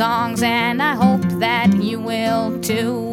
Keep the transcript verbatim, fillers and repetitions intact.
songs, and I hope that you will too.